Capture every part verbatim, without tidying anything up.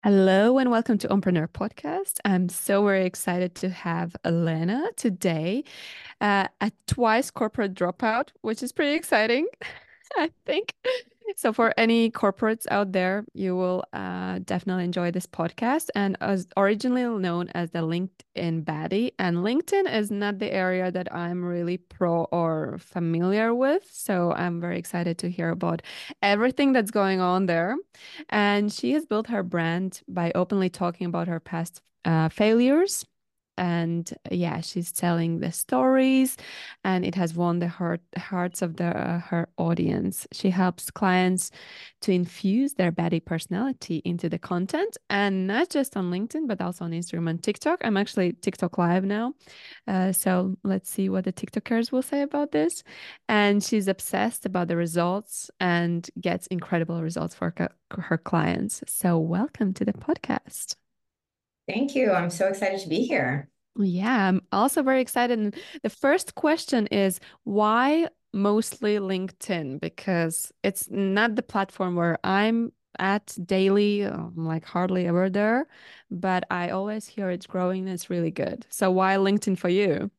Hello and welcome to Entrepreneur Podcast. I'm so very excited to have Elena today, uh, a twice corporate dropout, which is pretty exciting, I think. So for any corporates out there, you will uh, definitely enjoy this podcast. And as originally known as the LinkedIn baddie, and LinkedIn is not the area that I'm really pro or familiar with. So I'm very excited to hear about everything that's going on there. And she has built her brand by openly talking about her past uh, failures. And yeah, she's telling the stories, and it has won the heart hearts of the uh, her audience. She helps clients to infuse their baddie personality into the content, and not just on LinkedIn, but also on Instagram and TikTok. I'm actually TikTok live now, uh, so let's see what the TikTokers will say about this. And she's obsessed about the results and gets incredible results for her clients. So welcome to the podcast. Thank you. I'm so excited to be here. Yeah, I'm also very excited. And the first question is why mostly LinkedIn? Because it's not the platform where I'm at daily. I'm like hardly ever there, but I always hear it's growing and it's really good. So why LinkedIn for you?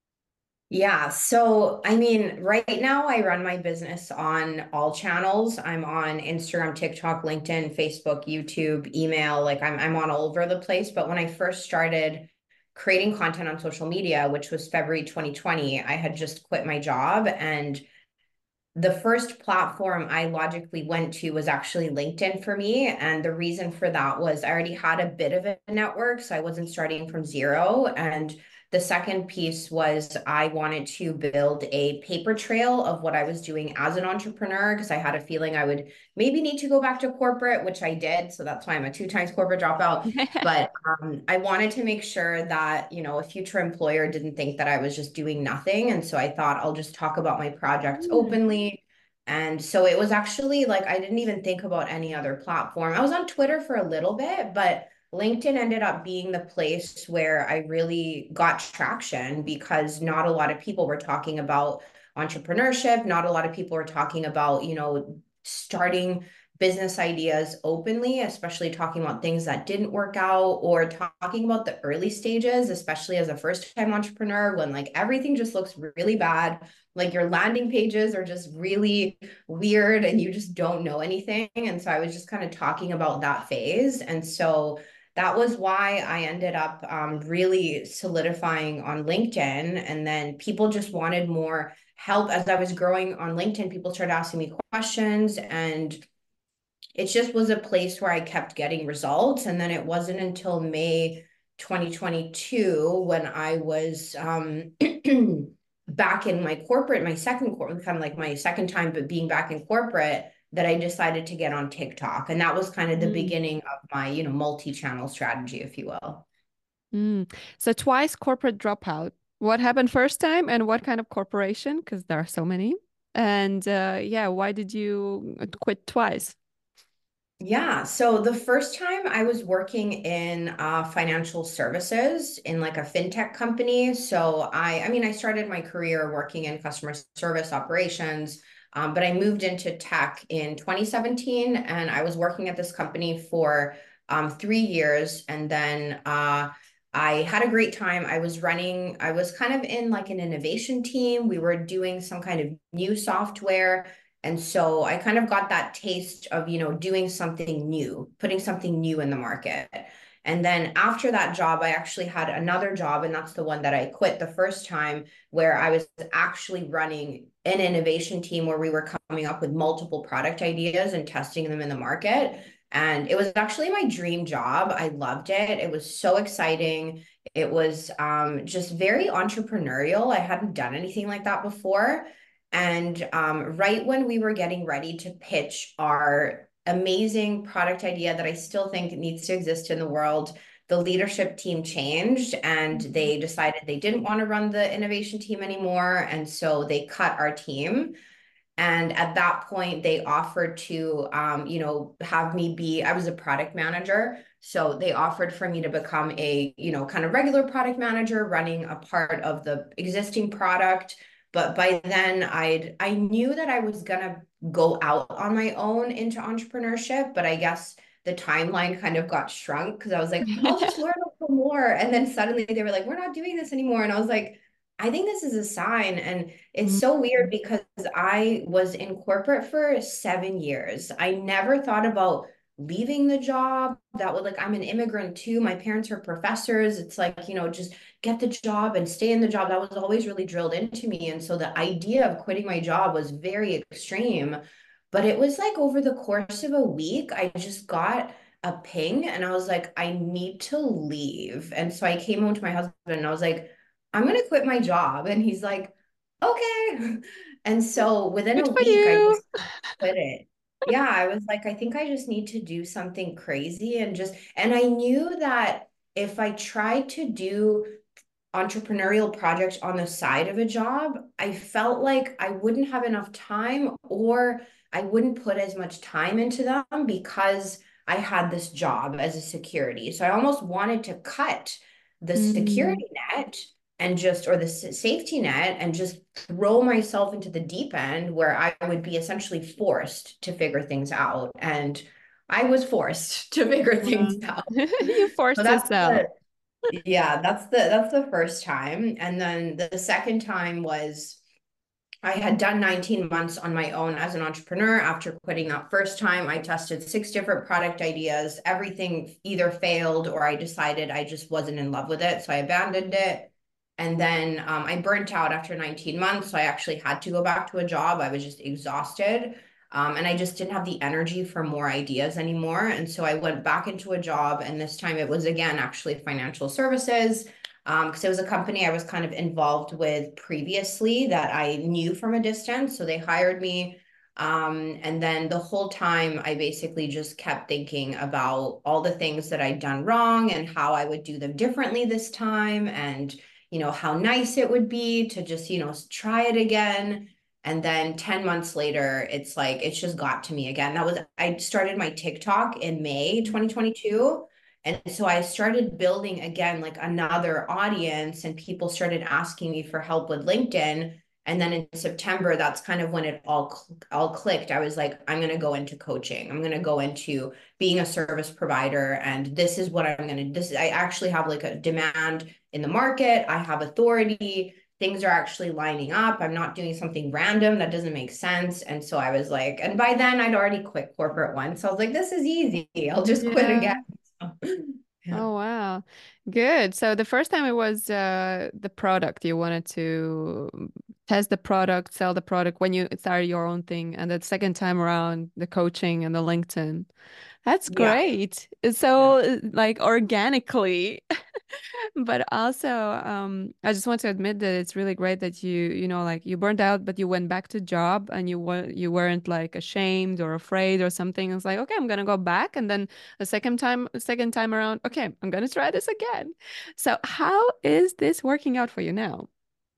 Yeah. So, I mean, right now I run my business on all channels. I'm on Instagram, TikTok, LinkedIn, Facebook, YouTube, email. Like I'm I'm on all over the place. But when I first started creating content on social media, which was February twenty twenty, I had just quit my job, and the first platform I logically went to was actually LinkedIn for me. And the reason for that was I already had a bit of a network, so I wasn't starting from zero. And the second piece was I wanted to build a paper trail of what I was doing as an entrepreneur because I had a feeling I would maybe need to go back to corporate, which I did. So that's why I'm a two times corporate dropout. But um, I wanted to make sure that, you know, a future employer didn't think that I was just doing nothing. And so I thought I'll just talk about my projects openly. And so it was actually like I didn't even think about any other platform. I was on Twitter for a little bit, but LinkedIn ended up being the place where I really got traction because not a lot of people were talking about entrepreneurship. Not a lot of people were talking about, you know, starting business ideas openly, especially talking about things that didn't work out or talking about the early stages, especially as a first time entrepreneur when like everything just looks really bad. Like your landing pages are just really weird and you just don't know anything. And so I was just kind of talking about that phase. And so that was why I ended up um, really solidifying on LinkedIn. And then people just wanted more help as I was growing on LinkedIn. People started asking me questions, and it just was a place where I kept getting results. And then it wasn't until May twenty twenty-two when I was um, back in my corporate, my second corporate, kind of like my second time, but being back in corporate, that I decided to get on TikTok. And that was kind of the Mm, beginning of my, you know, multi-channel strategy, if you will. mm. So twice corporate dropout. What happened first time and what kind of corporation? Because there are so many. And uh, yeah, why did you quit twice? Yeah. So the first time I was working in uh, financial services in like a fintech company. So I, I mean, I started my career working in customer service operations, um, but I moved into tech in twenty seventeen, and I was working at this company for um, three years, and then uh, I had a great time. I was running, I was kind of in like an innovation team. We were doing some kind of new software, and so I kind of got that taste of, you know, doing something new, putting something new in the market. And then after that job, I actually had another job, and that's the one that I quit the first time, where I was actually running an innovation team where we were coming up with multiple product ideas and testing them in the market. And it was actually my dream job. I loved it. It was so exciting. It was um, just very entrepreneurial. I hadn't done anything like that before. And um, right when we were getting ready to pitch our amazing product idea that I still think needs to exist in the world, the leadership team changed and Mhm. they decided they didn't want to run the innovation team anymore. And so they cut our team. And at that point, they offered to, um, you know, have me be, I was a product manager. So they offered for me to become a, you know, kind of regular product manager running a part of the existing product. But by then I'd, I knew that I was going to go out on my own into entrepreneurship. But I guess the timeline kind of got shrunk because I was like, I'll just learn a little more. And then suddenly they were like, we're not doing this anymore. And I was like, I think this is a sign. And it's so weird because I was in corporate for seven years. I never thought about leaving the job. That would like, I'm an immigrant too. My parents are professors. It's like, you know, just get the job and stay in the job. That was always really drilled into me. And so the idea of quitting my job was very extreme. But it was like over the course of a week, I just got a ping and I was like, I need to leave. And so I came home to my husband and I was like, I'm going to quit my job. And he's like, okay. And so within Good a for week, I you. just quit it. Yeah, I was like, I think I just need to do something crazy and just, and I knew that if I tried to do entrepreneurial projects on the side of a job, I felt like I wouldn't have enough time or I wouldn't put as much time into them because I had this job as a security. So I almost wanted to cut the Mm. security net and just, or the safety net and just throw myself into the deep end where I would be essentially forced to figure things out. And I was forced to figure things Wow. out. You So forced that's yourself. the yeah, that's the that's the first time. And then the second time was I had done nineteen months on my own as an entrepreneur. After quitting that first time, I tested six different product ideas. Everything either failed or I decided I just wasn't in love with it. So I abandoned it. And then um, I burnt out after nineteen months. So I actually had to go back to a job. I was just exhausted. Um, and I just didn't have the energy for more ideas anymore. And so I went back into a job. And this time it was again actually financial services um, because it was a company I was kind of involved with previously that I knew from a distance. So they hired me. Um, and then the whole time I basically just kept thinking about all the things that I'd done wrong and how I would do them differently this time and, you know, how nice it would be to just, you know, try it again. And then ten months later, it's like, it's just got to me again. That was, I started my TikTok in May twenty twenty-two. And so I started building again, like another audience, and people started asking me for help with LinkedIn. And then in September, that's kind of when it all all clicked. I was like, I'm going to go into coaching. I'm going to go into being a service provider, and this is what I'm going to. This I actually have like a demand in the market. I have authority. Things are actually lining up. I'm not doing something random that doesn't make sense. And so I was like, and by then I'd already quit corporate once. So I was like, this is easy. I'll just quit Yeah. again. Yeah. Oh, wow. Good. So the first time it was uh, the product. You wanted to test the product, sell the product when you started your own thing. And the second time around, the coaching and the LinkedIn. That's Yeah. great. Yeah. So, uh, like, organically. But also, um, I just want to admit that it's really great that you, you know, like you burned out, but you went back to job and you were you weren't like ashamed or afraid or something. It's like, okay, I'm gonna go back, and then a second time, a second time around, okay, I'm gonna try this again. So, how is this working out for you now?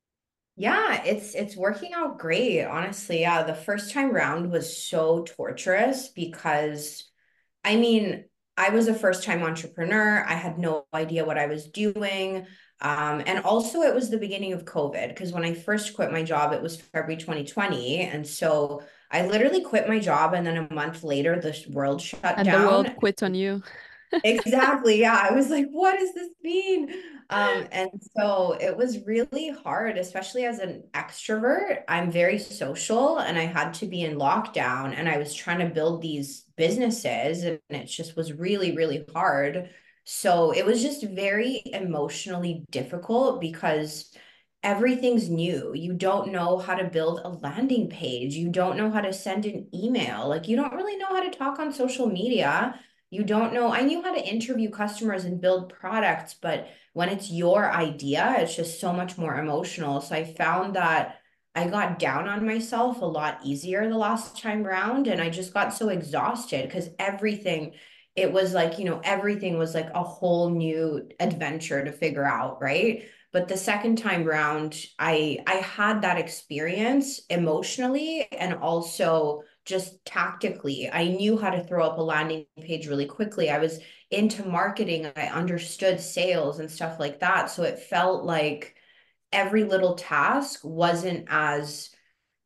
Yeah, it's it's working out great, honestly. Yeah, the first time round was so torturous because I mean, I was a first-time entrepreneur. I had no idea what I was doing. Um, and also it was the beginning of COVID because when I first quit my job, it was February twenty twenty. And so I literally quit my job and then a month later, the world shut And the world down. quit on you. Exactly. Yeah. I was like, what does this mean? Um, and so it was really hard, especially as an extrovert. I'm very social and I had to be in lockdown and I was trying to build these businesses and it just was really, really hard. So it was just very emotionally difficult because everything's new. You don't know how to build a landing page. You don't know how to send an email. Like you don't really know how to talk on social media. You don't know. I knew how to interview customers and build products, but when it's your idea, it's just so much more emotional. So I found that I got down on myself a lot easier the last time round. And I just got so exhausted because everything, it was like, you know, everything was like a whole new adventure to figure out, right? But the second time round, I I had that experience emotionally and also just tactically. I knew how to throw up a landing page really quickly. I was into marketing. I understood sales and stuff like that. So it felt like every little task wasn't as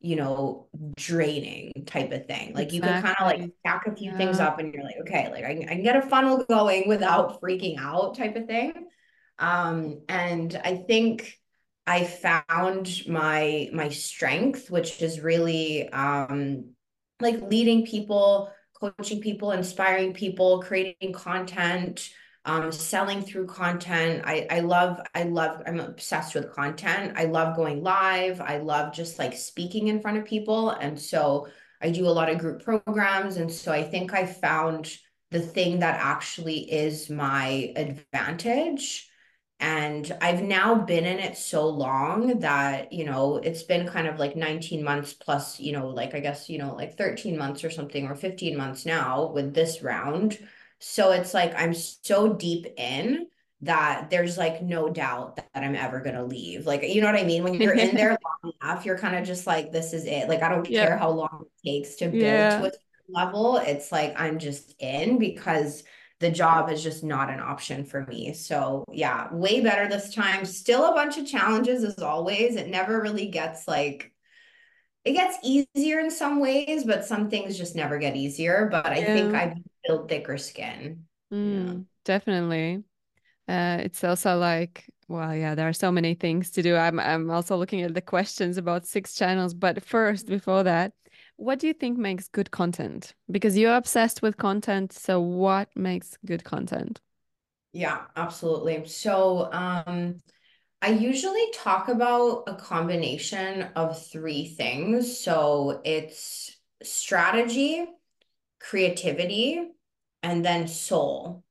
you know, draining type of thing. Like you could kind of like Exactly. stack a few things Yeah. up and you're like, okay, like I, can- I can get a funnel going without freaking out type of thing. Um, and I think I found my my strength, which is really um like leading people, coaching people, inspiring people, creating content, um, selling through content. I I love I love I'm obsessed with content. I love going live. I love just like speaking in front of people. And so I do a lot of group programs. And so I think I found the thing that actually is my advantage. And I've now been in it so long that, you know, it's been kind of like nineteen months plus, you know, like I guess, you know, like thirteen months or something, or fifteen months now with this round. So it's like I'm so deep in that there's like no doubt that I'm ever going to leave. Like, you know what I mean? When you're in there long enough, you're kind of just like, this is it. Like, I don't Yeah. care how long it takes to build to Yeah. a certain level. It's like I'm just in because the job is just not an option for me. So yeah, way better this time. Still a bunch of challenges as always. It never really gets like it gets easier in some ways, but some things just never get easier. But I think Yeah. I've built thicker skin. Yeah. Mm, definitely. Uh, it's also like, well, yeah, there are so many things to do. I'm I'm also looking at the questions about six channels, but first, before that, what do you think makes good content? Because you're obsessed with content, so what makes good content? Yeah, absolutely. So, um, I usually talk about a combination of three things. So it's strategy, creativity, and then soul.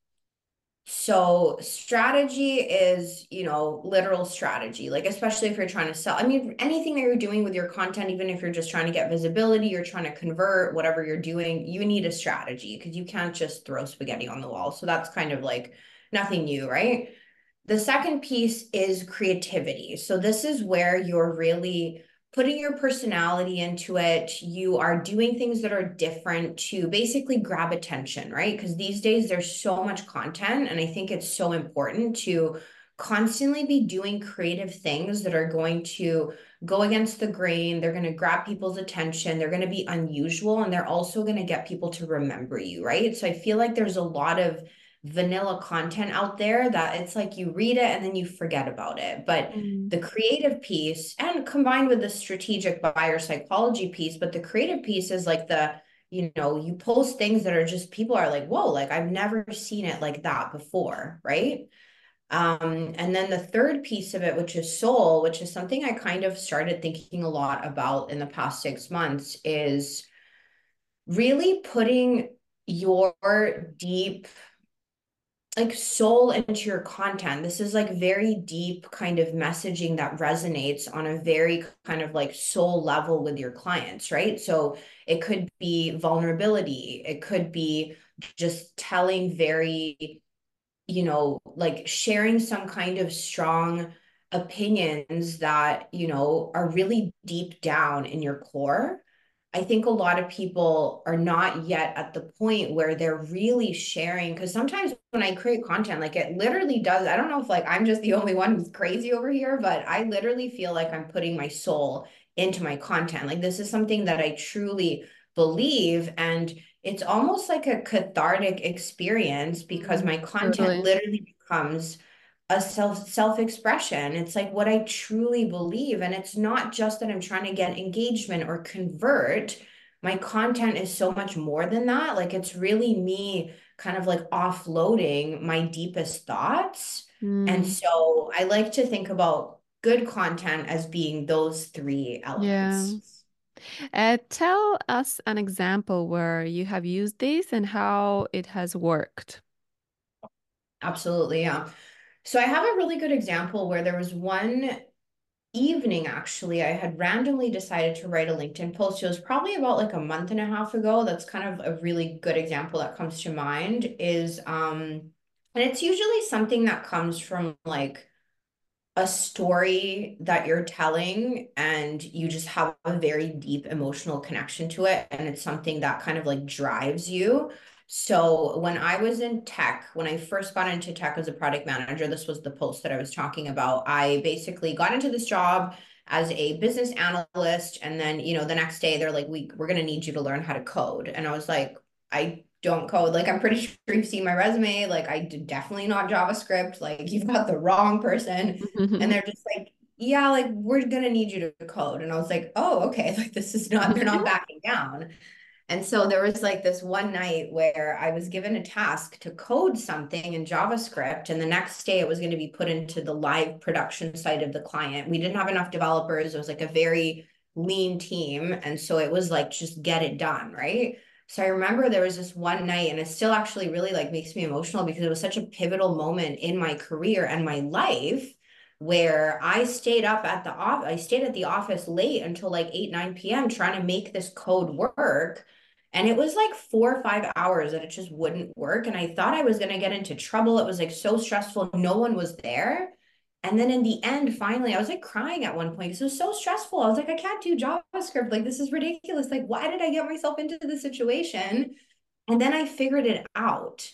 So strategy is, you know, literal strategy, like especially if you're trying to sell. I mean, anything that you're doing with your content, even if you're just trying to get visibility, you're trying to convert, whatever you're doing, you need a strategy because you can't just throw spaghetti on the wall. So that's kind of like nothing new, right? The second piece is creativity. So this is where you're really putting your personality into it. You are doing things that are different to basically grab attention, right? Because these days there's so much content, and I think it's so important to constantly be doing creative things that are going to go against the grain. They're going to grab people's attention. They're going to be unusual, and they're also going to get people to remember you, right? So I feel like there's a lot of vanilla content out there that it's like you read it and then you forget about it. But Mm. the creative piece, and combined with the strategic buyer psychology piece, but the creative piece is like the, you know, you post things that are just people are like, whoa, like I've never seen it like that before, right? Um, and then the third piece of it, which is soul, which is something I kind of started thinking a lot about in the past six months, is really putting your deep like soul into your content. This is like very deep kind of messaging that resonates on a very kind of like soul level with your clients, right? So it could be vulnerability, it could be just telling very, you know, like sharing some kind of strong opinions that, you know, are really deep down in your core. I think a lot of people are not yet at the point where they're really sharing. Because sometimes when I create content, like it literally does, I don't know if like I'm just the only one who's crazy over here, but I literally feel like I'm putting my soul into my content. Like this is something that I truly believe. And it's almost like a cathartic experience because Mm, my content totally. literally becomes a self self expression. It's like what I truly believe, and it's not just that I'm trying to get engagement or convert. My content is so much more than that. Like it's really me kind of like offloading my deepest thoughts. And Mm, so I like to think about good content as being those three yeah. elements. Uh, tell us an example where you have used this and how it has worked. Absolutely, yeah. So I have a really good example where there was one evening, actually, I had randomly decided to write a LinkedIn post. It was probably about like a month and a half ago. That's kind of a really good example that comes to mind is um and it's usually something that comes from like a story that you're telling and you just have a very deep emotional connection to it, and it's something that kind of like drives you. So when I was in tech, when I first got into tech as a product manager, this was the post that I was talking about. I basically got into this job as a business analyst. And then, you know, the next day they're like, we, we're going to need you to learn how to code. And I was like, I don't code. Like, I'm pretty sure you've seen my resume. Like, I did definitely not JavaScript. Like, you've got the wrong person. And they're just like, yeah, like, we're going to need you to code. And I was like, oh, okay. Like, this is not, they're not backing down. And so there was like this one night where I was given a task to code something in JavaScript, and the next day it was going to be put into the live production site of the client. We didn't have enough developers. It was like a very lean team. And so it was like, just get it done, right? So I remember there was this one night, and it still actually really like makes me emotional because it was such a pivotal moment in my career and my life where I stayed up at the office. I stayed at the office late until like eight, nine p m trying to make this code work. And it was like four or five hours that it just wouldn't work. And I thought I was going to get into trouble. It was like so stressful. No one was there. And then in the end, finally, I was like crying at one point because it was so stressful. I was like, I can't do JavaScript. Like, this is ridiculous. Like, why did I get myself into this situation? And then I figured it out.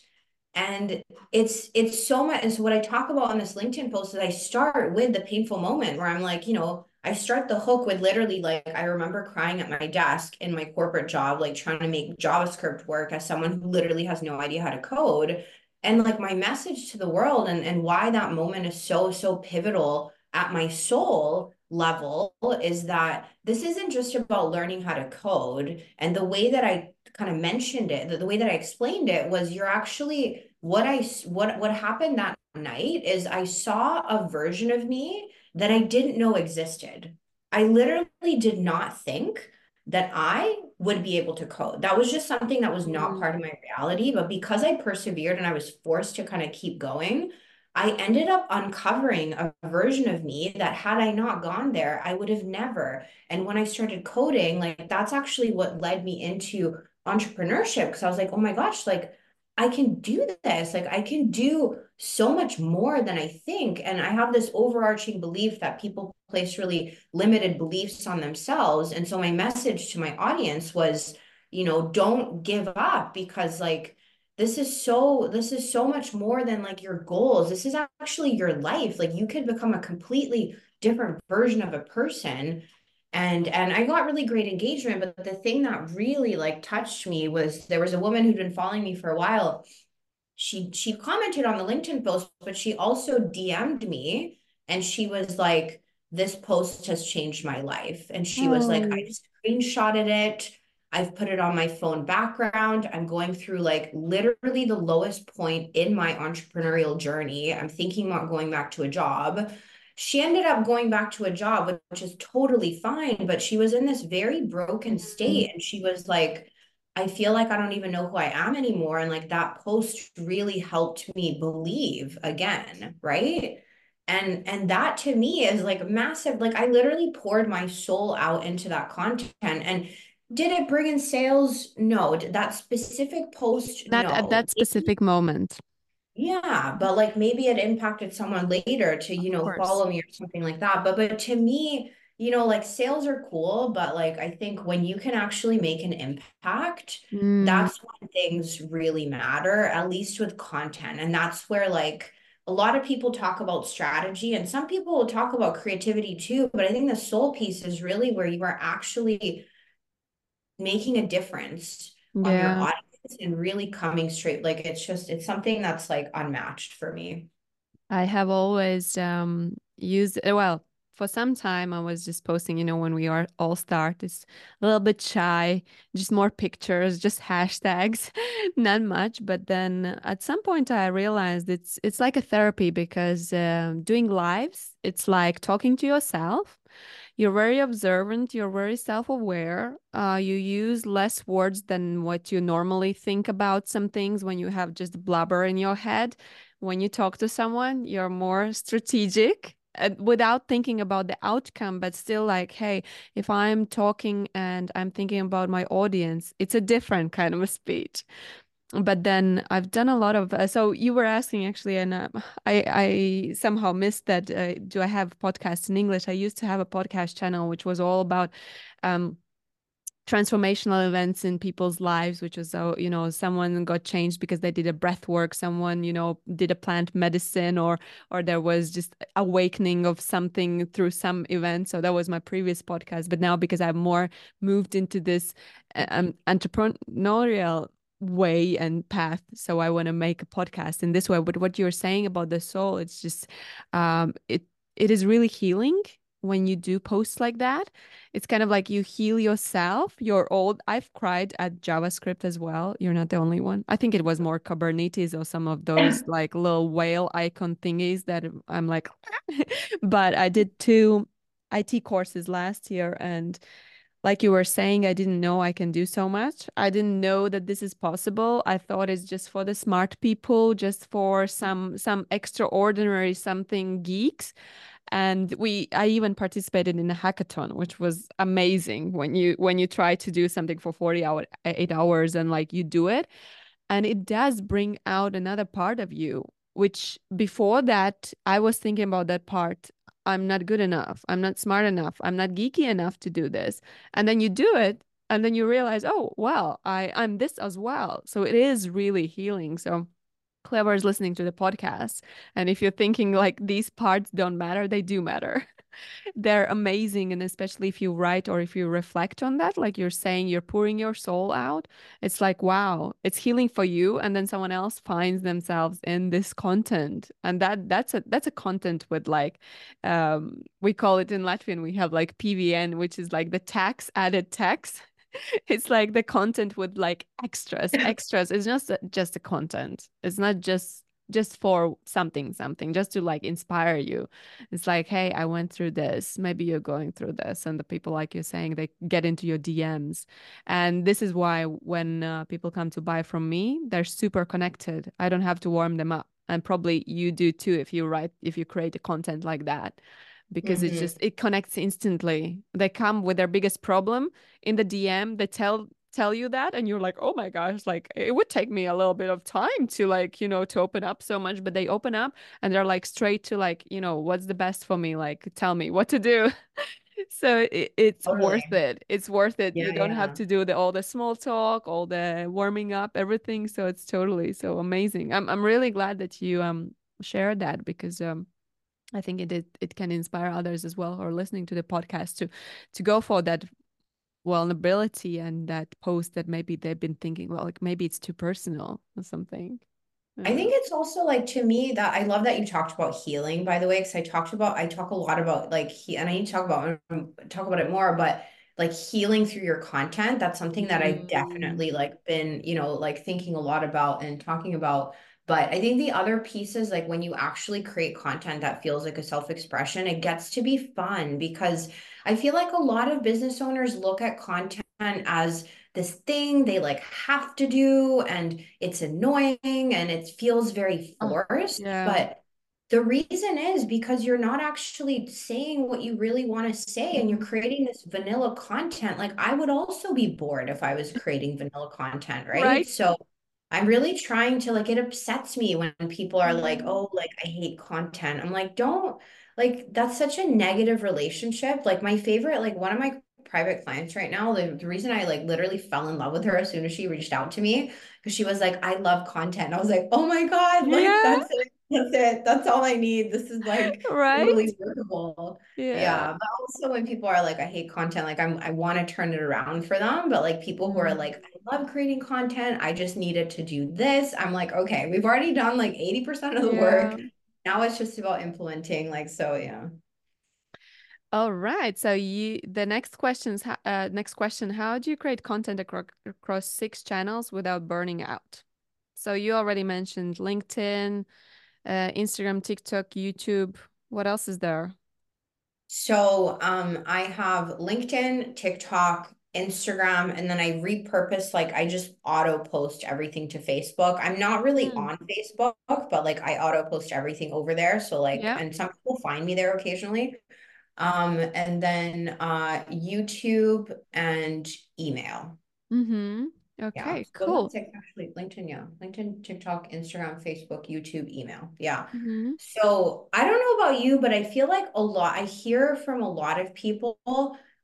And it's it's so much. And so what I talk about on this LinkedIn post is I start with the painful moment where I'm like, you know, I start the hook with literally like, I remember crying at my desk in my corporate job, like trying to make JavaScript work as someone who literally has no idea how to code. And like my message to the world, and, and why that moment is so, so pivotal at my soul level, is that this isn't just about learning how to code. And the way that I kind of mentioned it, the, the way that I explained it was, you're actually, what I, what, what happened that night is I saw a version of me that I didn't know existed. I literally did not think that I would be able to code. That was just something that was not part of my reality. But because I persevered and I was forced to kind of keep going, I ended up uncovering a version of me that, had I not gone there, I would have never. And when I started coding, like, that's actually what led me into entrepreneurship, because I was like, oh my gosh, like, I can do this. Like, I can do so much more than I think. And I have this overarching belief that people place really limited beliefs on themselves. And so my message to my audience was, you know, don't give up, because like, this is so, this is so much more than like your goals. This is actually your life. Like, you could become a completely different version of a person. And and I got really great engagement, but the thing that really like touched me was, there was a woman who'd been following me for a while. She she commented on the LinkedIn post, but she also D M'd me, and she was like, this post has changed my life. And she was like, I Oh. screenshotted it. I've put it on my phone background. I'm going through like literally the lowest point in my entrepreneurial journey. I'm thinking about going back to a job. She ended up going back to a job, which is totally fine, but she was in this very broken Mm. state. And she was like, I feel like I don't even know who I am anymore. And like, that post really helped me believe again, right? And and that to me is like massive. Like, I literally poured my soul out into that content. And did it bring in sales? No. That specific post, Not at no. that specific moment. Yeah, but like maybe it impacted someone later to, you Of know, course. follow me or something like that. But but to me, you know, like, sales are cool, but like, I think when you can actually make an impact, Mm. that's when things really matter, at least with content. And that's where like a lot of people talk about strategy, and some people will talk about creativity too, but I think the soul piece is really where you are actually making a difference on your Yeah. audience and really coming straight. Like, it's just, it's something that's like unmatched for me. I have always um used uh, well, for some time I was just posting, you know, when we are all start, it's a little bit shy, just more pictures, just hashtags, not much. But then at some point I realized it's it's like a therapy, because um, doing lives, it's like talking to yourself. You're very observant, you're very self-aware. Uh, you use less words than what you normally think about some things when you have just blubber in your head. When you talk to someone, you're more strategic uh, without thinking about the outcome, but still like, hey, if I'm talking and I'm thinking about my audience, it's a different kind of a speech. But then I've done a lot of, uh, so you were asking actually, and uh, I I somehow missed that. Uh, do I have podcasts in English? I used to have a podcast channel which was all about um transformational events in people's lives, which was, so, you know, someone got changed because they did a breath work, someone, you know, did a plant medicine, or or there was just awakening of something through some event. So that was my previous podcast. But now, because I've more moved into this uh, um, entrepreneurial way and path, so I want to make a podcast in this way. But what you're saying about the soul, it's just um it it is really healing when you do posts like that. It's kind of like you heal yourself. You're old. I've cried at JavaScript as well. You're not the only one. I think it was more Kubernetes or some of those like little whale icon thingies that I'm like, but I did two I T courses last year, and like you were saying, I didn't know I can do so much. I didn't know that this is possible. I thought it's just for the smart people, just for some some extraordinary something geeks. And we I even participated in a hackathon, which was amazing when you when you try to do something for forty hour eight hours and like you do it. And it does bring out another part of you, which before that, I was thinking about that part. I'm not good enough. I'm not smart enough. I'm not geeky enough to do this. And then you do it, and then you realize, oh, well, I, I'm this as well. So it is really healing. So whoever is listening to the podcast, and if you're thinking like these parts don't matter, they do matter. They're amazing. And especially if you write or if you reflect on that, like you're saying, you're pouring your soul out. It's like, wow, it's healing for you. And then someone else finds themselves in this content. And that that's a that's a content with like um we call it in Latvian, we have like P V N, which is like the tax added text. It's like the content with like extras, extras. It's just just the content. It's not just just for something, something, just to like inspire you. It's like, hey, I went through this. Maybe you're going through this. And the people, like you're saying, they get into your D Ms. And this is why when uh, people come to buy from me, they're super connected. I don't have to warm them up. And probably you do too if you write, if you create a content like that, because it's Mhm. just it connects instantly. They come with their biggest problem in the D M, they tell tell you that, and you're like, oh my gosh, like it would take me a little bit of time to like, you know, to open up so much, but they open up and they're like straight to like, you know, what's the best for me? Like tell me what to do. So it, it's worth Totally. it. It's worth it. You Yeah, don't have yeah. to do the all the small talk, all the warming up, everything. So it's totally so amazing. I'm I'm really glad that you um shared that, because um I think it, it it can inspire others as well who are listening to the podcast to to go for that vulnerability and that post that maybe they've been thinking, well, like maybe it's too personal or something. I Yeah. think it's also like to me that I love that you talked about healing, by the way, because I talked about I talk a lot about like he and I need to talk about um, talk about it more, but like healing through your content, that's something that I've Mm. definitely like been, you know, like thinking a lot about and talking about. But I think the other piece is like when you actually create content that feels like a self-expression, it gets to be fun because I feel like a lot of business owners look at content as this thing they like have to do and it's annoying and it feels very Oh, forced. yeah. But the reason is because you're not actually saying what you really want to say and you're Mhm. creating this vanilla content. Like I would also be bored if I was creating vanilla content, right? Right? So I'm really trying to like it upsets me when people are like, Mm. oh, like I hate content. I'm like, don't like that's such a negative relationship. Like my favorite, like one of my private clients right now, the, the reason I like literally fell in love with her as soon as she reached out to me, because she was like, I love content. And I was like, oh my God, like Yeah, that's it. That's it. That's all I need. This is like right? totally workable. Yeah. Yeah. But also when people are like, I hate content, like I'm I want to turn it around for them. But like people who are Mm. like, I love creating content. I just needed to do this. I'm like, okay, we've already done like eighty percent of the Yeah. work. Now it's just about implementing. Like, so yeah. All right. So you the next questions ho- uh next question, how do you create content across across six channels without burning out? So you already mentioned LinkedIn, uh, Instagram, TikTok, YouTube. What else is there? So um I have LinkedIn, TikTok, Instagram, and then I repurpose like I just auto post everything to Facebook. I'm not really Mm. on Facebook, but like I auto post everything over there. So like Yeah. and some people find me there occasionally. Um and then uh YouTube and email. Mm-hmm. Yeah. Okay, So those are the cool. six actually. LinkedIn, yeah. LinkedIn, TikTok, Instagram, Facebook, YouTube, email. Yeah. Mm-hmm. So I don't know about you, but I feel like a lot, I hear from a lot of people,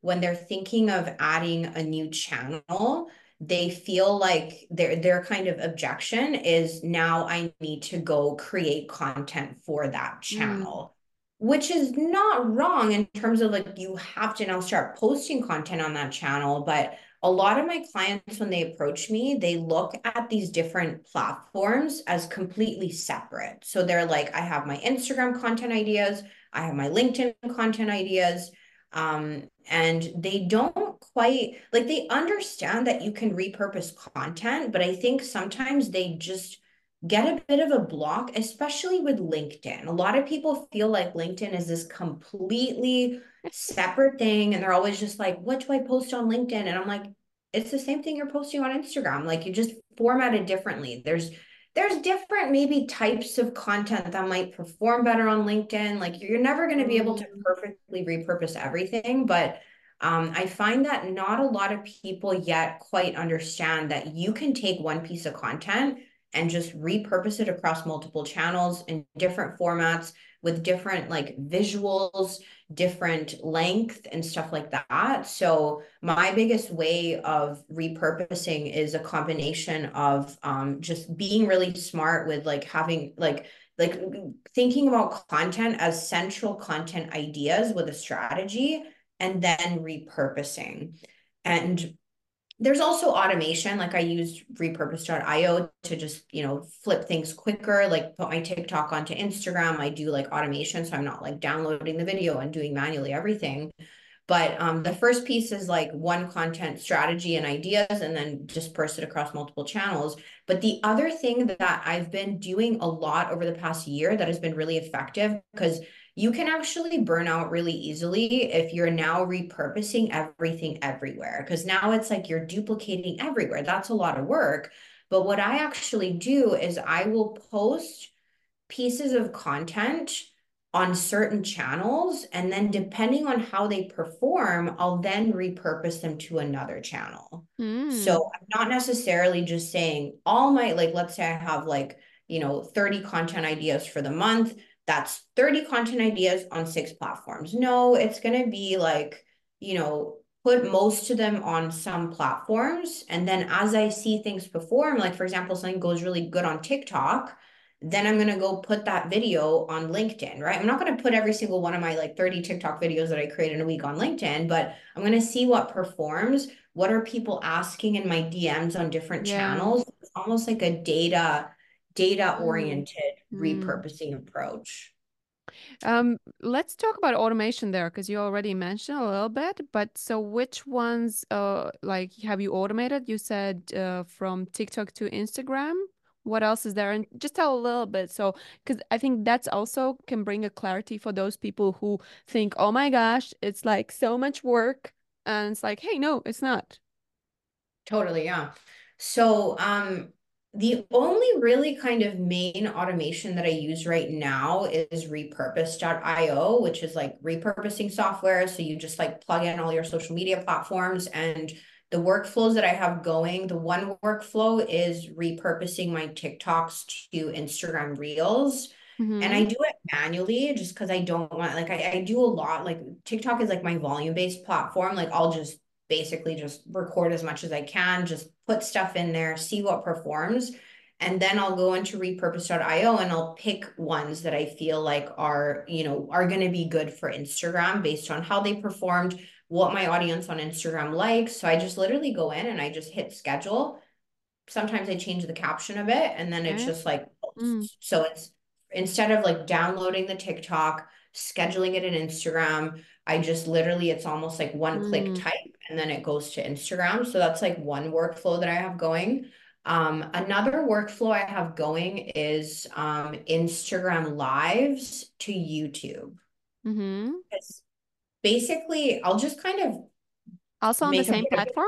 when they're thinking of adding a new channel, they feel like their their kind of objection is now I need to go create content for that Mm. channel, which is not wrong in terms of like you have to now start posting content on that channel. But a lot of my clients, when they approach me, they look at these different platforms as completely separate. So they're like, I have my Instagram content ideas, I have my LinkedIn content ideas. Um, and they don't quite like they understand that you can repurpose content, but I think sometimes they just get a bit of a block, especially with LinkedIn. A lot of people feel like LinkedIn is this completely separate thing, and they're always just like, what do I post on LinkedIn? And I'm like, it's the same thing you're posting on Instagram. Like you just format it differently. There's there's different maybe types of content that might perform better on LinkedIn. Like you're never going to be able to Mm. perfectly repurpose everything, but um, I find that not a lot of people yet quite understand that you can take one piece of content and just repurpose it across multiple channels in different formats with different like visuals, different length and stuff like that. So my biggest way of repurposing is a combination of um, just being really smart with like having like like thinking about content as central content ideas with a strategy and then repurposing. And there's also automation. Like I used repurpose dot io to just, you know, flip things quicker, like put my TikTok onto Instagram. I do like automation. So I'm not like downloading the video and doing manually everything. But um, the first piece is like one content strategy and ideas, and then disperse it across multiple channels. But the other thing that I've been doing a lot over the past year that has been really effective, because you can actually burn out really easily if you're now repurposing everything everywhere. Because now it's like you're duplicating everywhere. That's a lot of work. But what I actually do is I will post pieces of content on certain channels, and then depending on how they perform, I'll then repurpose them to another channel. Mm. So I'm not necessarily just saying all my, like, let's say I have like, you know, thirty content ideas for the month. That's thirty content ideas on six platforms. No, it's going to be like, you know, put most of them on some platforms. And then as I see things perform, like, for example, something goes really good on TikTok, then I'm going to go put that video on LinkedIn, right? I'm not going to put every single one of my like thirty TikTok videos that I create in a week on LinkedIn, but I'm going to see what performs. What are people asking in my D Ms on different Yeah. channels? It's almost like a data, data Mm. oriented Mm. repurposing approach. Um, let's talk about automation there because you already mentioned a little bit, but so which ones uh like have you automated? You said uh from TikTok to Instagram. What else is there? And just tell a little bit. So, because I think that's also can bring a clarity for those people who think, oh my gosh, it's like so much work. And it's like, hey, no, it's not. Totally, yeah. So, um, the only really kind of main automation that I use right now is repurpose dot io, which is like repurposing software. So you just like plug in all your social media platforms, and the workflows that I have going. The one workflow is repurposing my TikToks to Instagram Reels. And I Mm-hmm. do it manually just because I don't want, like, I, I do a lot. Like, TikTok is like my volume-based platform. Like, I'll just basically just record as much as I can, just put stuff in there, see what performs. And then I'll go into repurpose dot io and I'll pick ones that I feel like are, you know, are going to be good for Instagram based on how they performed, what my audience on Instagram likes. So I just literally go in and I just hit schedule. Sometimes I change the caption a bit and then it's Okay. just like Mm. posts. So it's instead of like downloading the TikTok, scheduling it in Instagram, I just literally, it's almost like one click Mm. type and then it goes to Instagram. So that's like one workflow that I have going. Um, another workflow I have going is um, Instagram lives to YouTube. Mm-hmm. It's basically, I'll just kind of Also on the make a same bit of platform?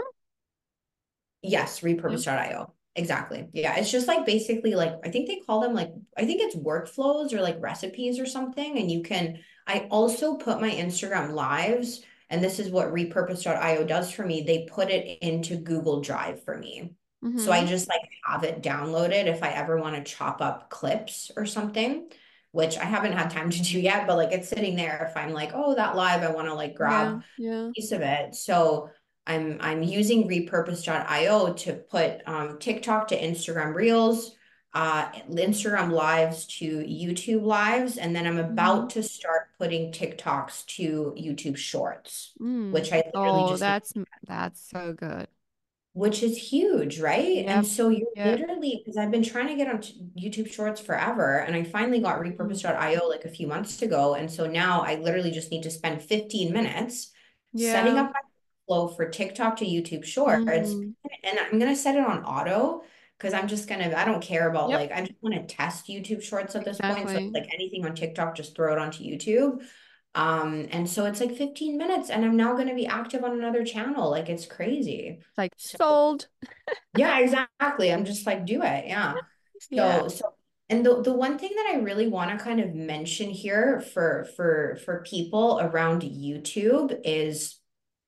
Yes, Yeah. repurpose dot io. Exactly. Yeah, it's just like basically like I think they call them like I think it's workflows or like recipes or something. And you can I also put my Instagram lives, and this is what repurpose dot io does for me. They put it into Google Drive for me. So I Mm-hmm. just like have it downloaded if I ever want to chop up clips or something. which I haven't had time to do yet, but like it's sitting there. If I'm like, oh, that live, I want to like Yeah. grab Yeah. a piece of it. So I'm I'm using repurpose dot i o to put um, TikTok to Instagram Reels, uh, Instagram Lives to YouTube Lives, and then I'm Mm-hmm. about to start putting TikToks to YouTube Shorts, Mm. which I literally Oh, just need, that's that's so good. which is huge, right? And Yep. so you're Yep. literally, because I've been trying to get on t- YouTube Shorts forever, and I finally got repurpose Mm. dot i o like a few months ago, and so now I literally just need to spend fifteen minutes setting Yeah. up flow for TikTok to YouTube Shorts, Mm. and I'm gonna set it on auto because I'm just gonna I don't care about Yep. like I just want to test YouTube Shorts at this point. So it's Exactly. like anything on TikTok, just throw it onto YouTube. Um, and so it's like fifteen minutes, and I'm now gonna be active on another channel. Like it's crazy. Like So sold. yeah, exactly. I'm just like, do it. Yeah. Yeah. So so and the the one thing that I really want to kind of mention here for for for people around YouTube is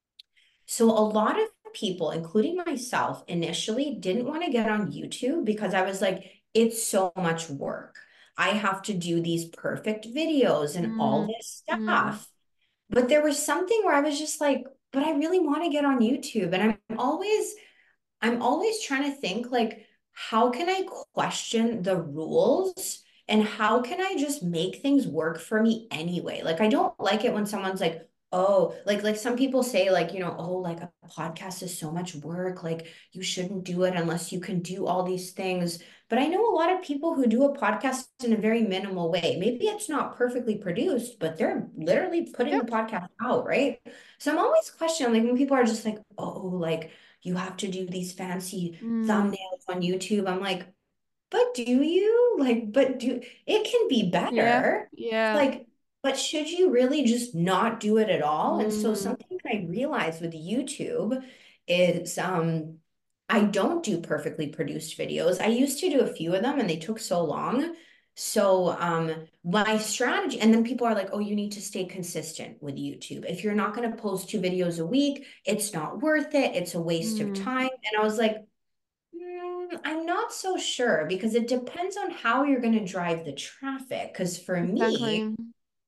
so a lot of people, including myself, initially didn't want to get on YouTube because I was like, it's so much work. I have to do these perfect videos and all Mm. this Mm. stuff. But there was something where I was just like, but I really want to get on YouTube. And I'm always, I'm always trying to think like, how can I question the rules and how can I just make things work for me anyway? Like I don't like it when someone's like, oh, like like some people say like, you know, oh, like a podcast is so much work, like you shouldn't do it unless you can do all these things. But I know a lot of people who do a podcast in a very minimal way. Maybe it's not perfectly produced, but they're literally putting the Yep. podcast out, right? So I'm always questioning like when people are just like, oh, like you have to do these fancy Mm. thumbnails on YouTube. I'm like, but do you? Like, but do it can be Yeah. better. Yeah. Like, but should you really just not do it at all? And so Mm. something that I realized with YouTube is um I don't do perfectly produced videos. I used to do a few of them and they took so long. So um my strategy, and then people are like, oh, you need to stay consistent with YouTube. If you're not going to post two videos a week, it's not worth it. It's a waste of Mm. time. And I was like, Mm, I'm not so sure because it depends on how you're going to drive the traffic. Because for me, Exactly.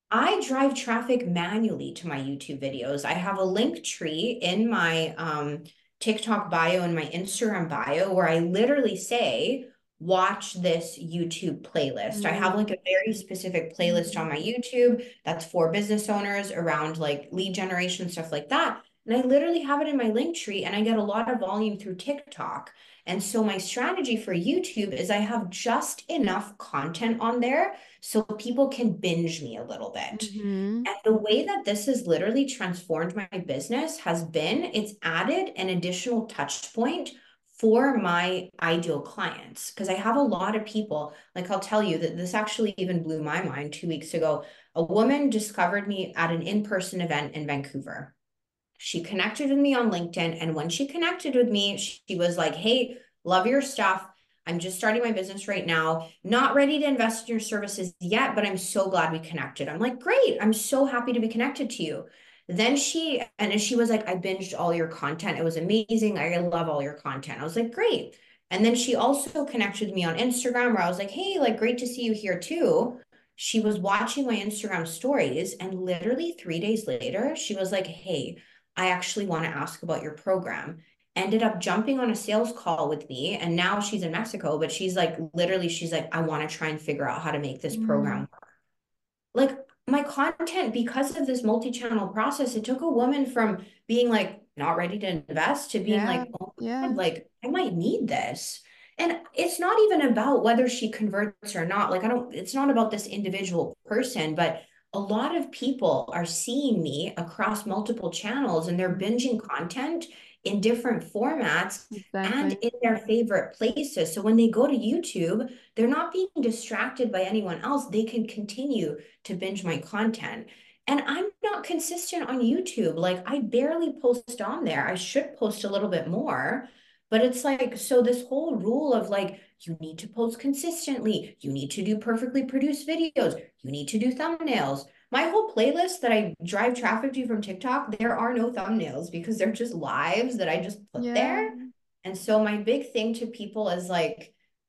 I drive traffic manually to my YouTube videos. I have a link tree in my um, TikTok bio and my Instagram bio where I literally say, watch this YouTube playlist. I have like Mm. a very specific playlist on Mm. my YouTube that's for business owners around like lead generation, stuff like that. And I literally have it in my link tree and I get a lot of volume through TikTok. And so my strategy for YouTube is I have just enough content on there so people can binge me a little bit. Mm-hmm. And the way that this has literally transformed my business has been it's added an additional touch point for my ideal clients. Because I have a lot of people, like I'll tell you that this actually even blew my mind two weeks ago. A woman discovered me at an in-person event in Vancouver. She connected with me on LinkedIn. And when she connected with me, she was like, hey, love your stuff. I'm just starting my business right now. Not ready to invest in your services yet, but I'm so glad we connected. I'm like, great. I'm so happy to be connected to you. Then she, and she was like, I binged all your content. It was amazing. I love all your content. I was like, great. And then she also connected with me on Instagram where I was like, hey, like, great to see you here too. She was watching my Instagram stories. And literally three days later, she was like, hey, I actually want to ask about your program. Ended up jumping on a sales call with me. And now she's in Mexico, but she's like, literally, she's like, I want to try and figure out how to make this Mm. program work. Like my content, because of this multi-channel process, it took a woman from being like not ready to invest to being Yeah. like, oh my Yeah. God, like I might need this. And it's not even about whether she converts or not. Like, I don't, it's not about this individual person, but a lot of people are seeing me across multiple channels and they're Mm. binging content in different formats and Exactly. in their favorite places. So when they go to YouTube, they're not being distracted by anyone else. They can continue to binge my content. And I'm not consistent on YouTube. Like I barely post on there. I should post a little bit more. But it's like, so this whole rule of like, you need to post consistently, you need to do perfectly produced videos, you need to do thumbnails. My whole playlist that I drive traffic to from TikTok, there are no thumbnails because they're just lives that I just put Yeah. there. And so my big thing to people is like,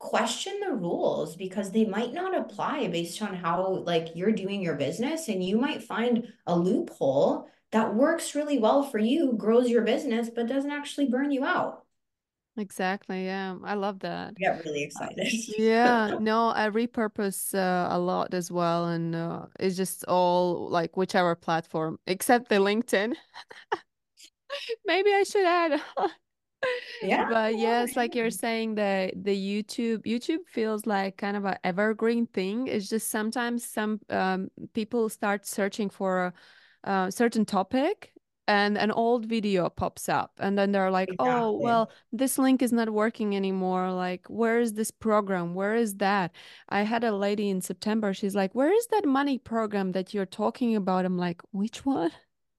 question the rules because they might not apply based on how like you're doing your business, and you might find a loophole that works really well for you, grows your business, but doesn't actually burn you out. Exactly. Yeah. I love that. I get really Uh, excited. Yeah, no, I repurpose uh, a lot as well, and uh, it's just all like whichever platform except the LinkedIn. Maybe I should add. Yeah, But yes, like you're yeah, saying, the the YouTube YouTube feels like kind of an evergreen thing. It's just sometimes some um, people start searching for a, a certain topic and an old video pops up, and then they're like, "Oh, exactly. well, this link is not working anymore. Like, where is this program? Where is that?" I had a lady in September. She's like, "Where is that money program that you're talking about?" I'm like, "Which one?"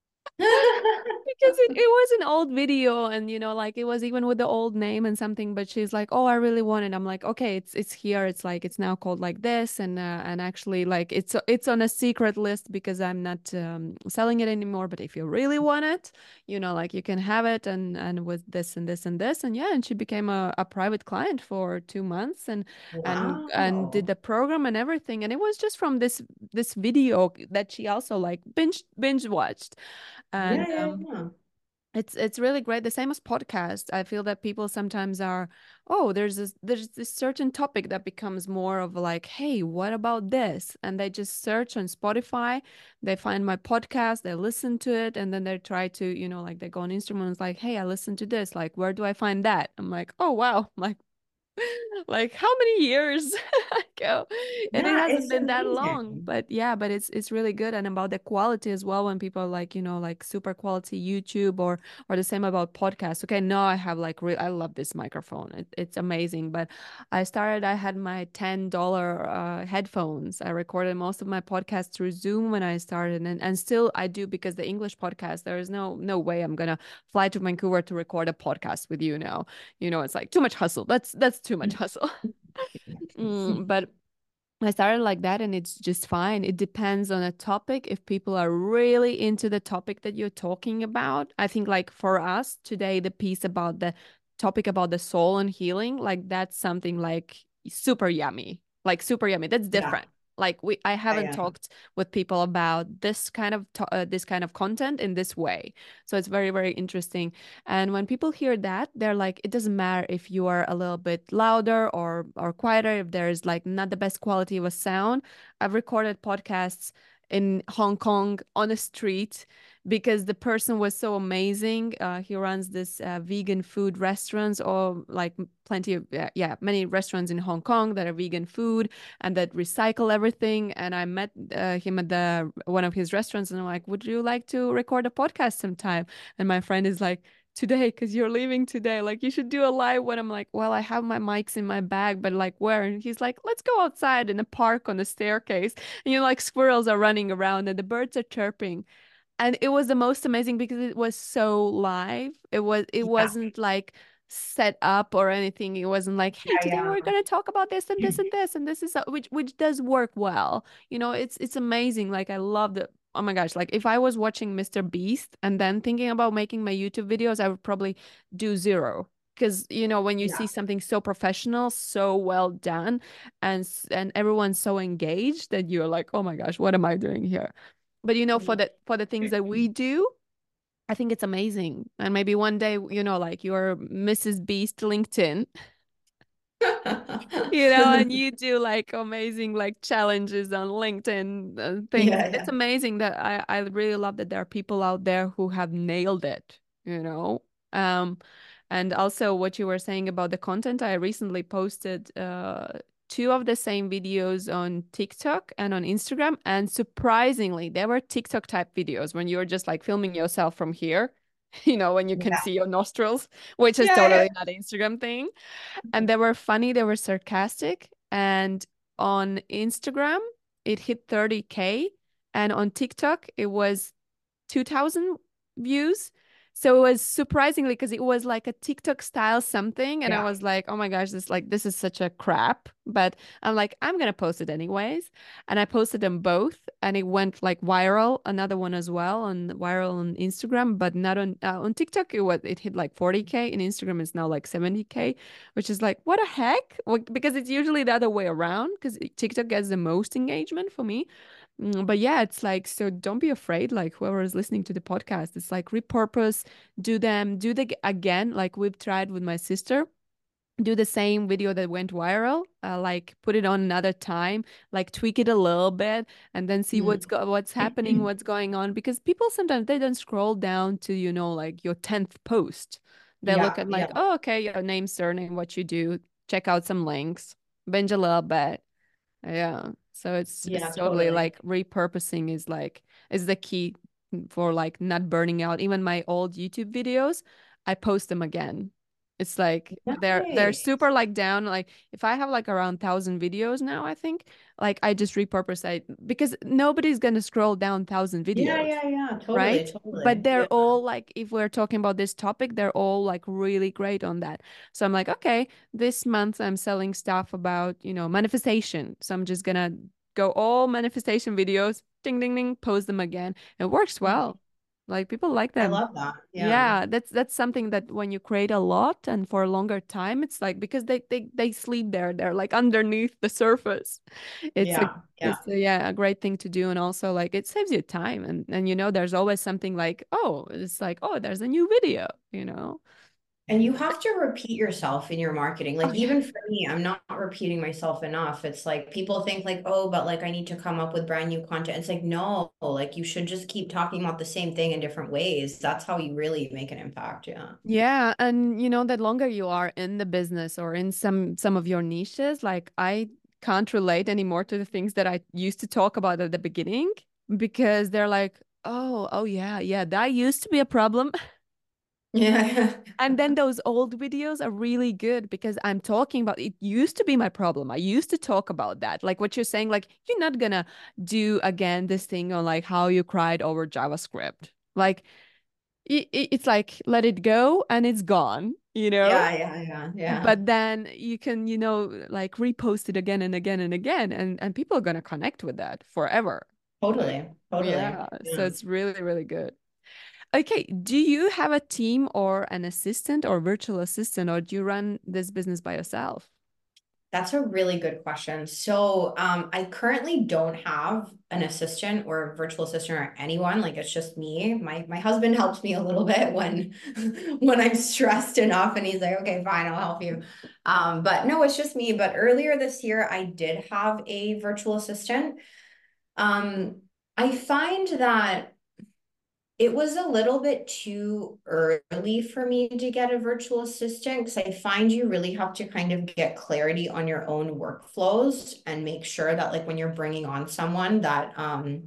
Because it, it was an old video, and you know like it was even with the old name and something, but she's like, oh, I really want it. I'm like, okay, it's it's here, it's like it's now called like this, and uh, and actually like it's it's on a secret list because I'm not um, selling it anymore, but if you really want it, you know like you can have it, and and with this and this and this, and yeah, and she became a, a private client for two months, and and and did Wow. the program and everything, and it was just from this this video that she also like binge binge watched. And Yeah, yeah, um yeah. it's it's really great. The same as podcast. I feel that people sometimes are, oh, there's this there's this certain topic that becomes more of like, hey, what about this? And they just search on Spotify, they find my podcast, they listen to it, and then they try to, you know, like they go on Instruments, like, hey, I listened to this. Like, where do I find that? I'm like, oh wow, like like how many years ago, and it Yeah, hasn't it's been that long, amazing. but yeah, but it's it's really good. And about the quality as well, when people are like, you know, like super quality YouTube, or or the same about podcasts. Okay, now I have like real, I love this microphone, it, it's amazing. But I started, I had my ten dollar uh, headphones. I recorded most of my podcasts through Zoom when I started, and and still I do, because the English podcast, there is no no way I'm gonna fly to Vancouver to record a podcast with you now. You know, it's like too much hustle. That's that's too much hustle. Mm, but I started like that, and it's just fine. It depends on a topic. If people are really into the topic that you're talking about, I think like for us today, the piece about the topic about the soul and healing, like that's something like super yummy, like super yummy. That's Yeah, different. Like we, I yeah, haven't yeah. talked with people about this kind of to uh, this kind of content in this way. So it's very, very interesting. And when people hear that, they're like, it doesn't matter if you are a little bit louder or or quieter, if there's like not the best quality of a sound. I've recorded podcasts in Hong Kong on a street because the person was so amazing. Uh, he runs this uh, vegan food restaurants, or like plenty of yeah, yeah, many restaurants in Hong Kong that are vegan food and that recycle everything. And I met uh, him at the one of his restaurants, and I'm like, would you like to record a podcast sometime? And my friend is like, today, because you're leaving today, like you should do a live one. I'm like, well, I have my mics in my bag, but like where? And he's like, let's go outside in a park on the staircase, and you know like squirrels are running around and the birds are chirping. And it was the most amazing because it was so live. It was it Yeah, wasn't like set up or anything. It wasn't like, hey, yeah, today we're yeah. gonna talk about this and this and this, and this is a- which which does work well. You know, it's it's amazing. Like I love the, oh my gosh, like if I was watching Mister Beast and then thinking about making my YouTube videos, I would probably do zero. Because you know, when you Yeah. see something so professional, so well done, and s- and everyone's so engaged, that you're like, oh my gosh, what am I doing here? But you know, for the for the things that we do, I think it's amazing. And maybe one day, you know, like you're Missus Beast LinkedIn, you know, and you do like amazing like challenges on LinkedIn and things. Yeah, And it's yeah. amazing that I I really love that there are people out there who have nailed it, you know. Um, and also what you were saying about the content, I recently posted uh two of the same videos on TikTok and on Instagram, and surprisingly, they were TikTok type videos when you're just like filming yourself from here. You know, when you can Yeah, see your nostrils, which is yeah, yeah. totally not an Instagram thing. And they were funny, they were sarcastic. And on Instagram, it hit thirty K. And on TikTok, it was two thousand views. So it was surprisingly, because it was like a TikTok style something. And I Yeah. was like, oh my gosh, this like this is such a crap. but I'm like, I'm gonna post it anyways. And I posted them both, and it went like viral. Another one as well on viral on Instagram, but not on uh, on TikTok. It was it hit like forty K. In Instagram, it's now like seventy K, which is like, what the heck? Well, because it's usually the other way around, because TikTok gets the most engagement for me. Mm, But yeah, it's like, so don't be afraid. Like whoever is listening to the podcast, it's like repurpose, do them, do the again, like we've tried with my sister, do the same video that went viral, uh, like put it on another time, like tweak it a little bit, and then see what's Mm. go what's happening, what's going on. Because people sometimes they don't scroll down to, you know, like your tenth post. They look Yeah, at yeah, like, oh, okay, your name, surname, what you do, check out some links, binge a little bit. Yeah. So it's yeah, it's totally totally. like repurposing is like is the key for like not burning out. Even my old YouTube videos, I post them again. It's like they're they're Nice. super like down. Like if I have like around thousand videos now, I think like I just repurpose it because nobody's gonna scroll down thousand Yeah, videos, yeah, yeah, totally, right? But totally. they're Yeah. all like, if we're talking about this topic, they're all like really great on that. So I'm like, okay, this month I'm selling stuff about, you know, manifestation. So I'm just gonna go all manifestation videos, ding, ding, ding, post them again. It works well. Like people like I them. love that. Yeah. Yeah, that's that's something that when you create a lot and for a longer time, it's like because they they they sleep there, they're like underneath the surface. It's a Yeah. Yeah. it's a, yeah, a great thing to do, and also like it saves you time, and and you know there's always something like, oh, it's like, oh, there's a new video, you know. And you have to repeat yourself in your marketing. Oh Like yeah. even for me, I'm not repeating myself enough. It's like people think like, oh, but like I need to come up with brand new content. It's like, no, like you should just keep talking about the same thing in different ways. That's how you really make an impact. Yeah. Yeah, and you know, the longer you are in the business or in some some of your niches, like I can't relate anymore to the things that I used to talk about at the beginning because they're like, oh, oh yeah, yeah, that used to be a problem. Yeah. And then those old videos are really good because I'm talking about it used to be my problem. I used to talk about that. Like what you're saying, like you're not gonna do again this thing on like how you cried over JavaScript. Like it, it's like let it go and it's gone, you know? Yeah. Yeah. Yeah. Yeah. But then you can, you know, like repost it again and again and again, and and people are gonna connect with that forever. Totally. Totally. Yeah, so Yeah. it's really, really good. Okay, do you have a team or an assistant or virtual assistant, or do you run this business by yourself? That's a really good question. So, um, I currently don't have an assistant or a virtual assistant or anyone. Like it's just me. My my husband helps me a little bit when when I'm stressed enough, and he's like, "Okay, fine, I'll help you." Um, but no, it's just me. But earlier this year, I did have a virtual assistant. Um, I find that it was a little bit too early for me to get a virtual assistant because I find you really have to kind of get clarity on your own workflows and make sure that like when you're bringing on someone that um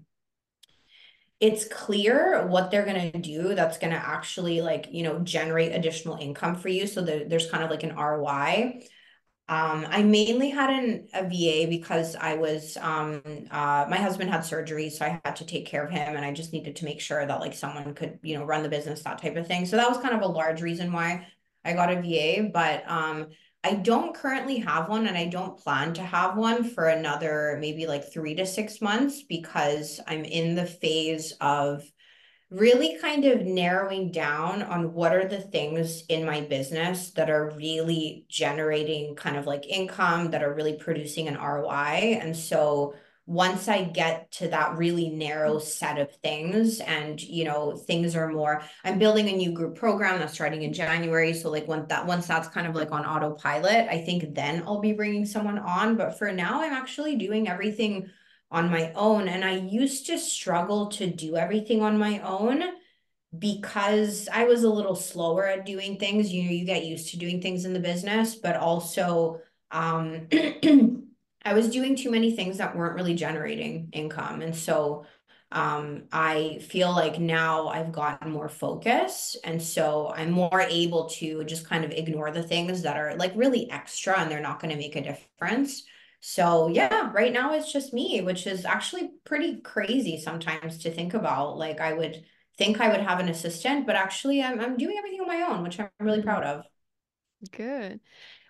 it's clear what they're going to do that's going to actually like, you know, generate additional income for you. So there, there's kind of like an R O I. Um, I mainly had an a V A because I was um uh my husband had surgery, so I had to take care of him and I just needed to make sure that like someone could, you know, run the business, that type of thing. So that was kind of a large reason why I got a V A, but um I don't currently have one and I don't plan to have one for another maybe like three to six months because I'm in the phase of really kind of narrowing down on what are the things in my business that are really generating kind of like income that are really producing an R O I. And so once I get to that really narrow set of things and you know things are more, I'm building a new group program that's starting in January, so like when that once that's kind of like on autopilot, I think then I'll be bringing someone on, but for now I'm actually doing everything on my own. And I used to struggle to do everything on my own because I was a little slower at doing things. You know, you get used to doing things in the business, but also um I was doing too many things that weren't really generating income. And so um I feel like now I've gotten more focus and so I'm more able to just kind of ignore the things that are like really extra and they're not going to make a difference. So yeah, right now it's just me, which is actually pretty crazy sometimes to think about. Like I would think I would have an assistant, but actually I'm I'm doing everything on my own, which I'm really Mhm. proud of. Good.